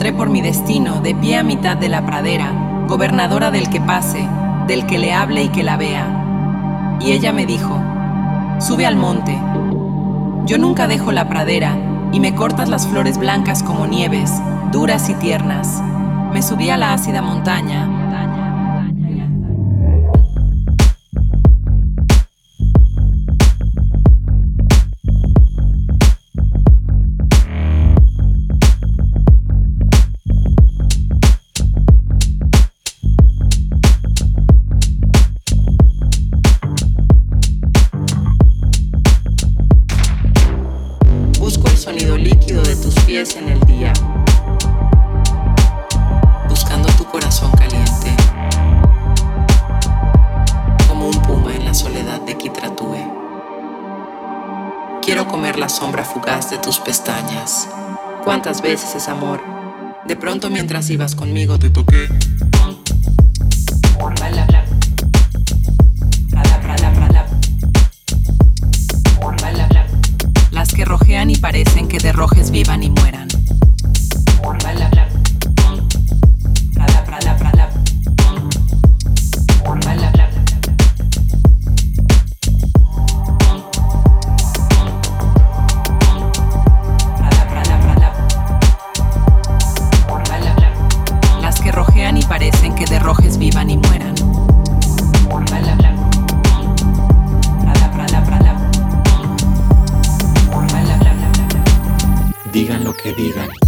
encontré por mi destino, de pie a mitad de la pradera, gobernadora del que pase, del que le hable y que la vea. Y ella me dijo: sube al monte. Yo nunca dejo la pradera, y me cortas las flores blancas como nieves, duras y tiernas. Me subí a la ácida montaña. Busco el sonido líquido de tus pies en el día, buscando tu corazón caliente, como un puma en la soledad de Kitratúe. Quiero comer la sombra fugaz de tus pestañas. ¿Cuántas veces es amor? De pronto mientras ibas conmigo te toqué. Las que rojean y parecen que de rojes vivan y mueran. Las que rojean y parecen que de rojes vivan y mueran. Digan lo que digan.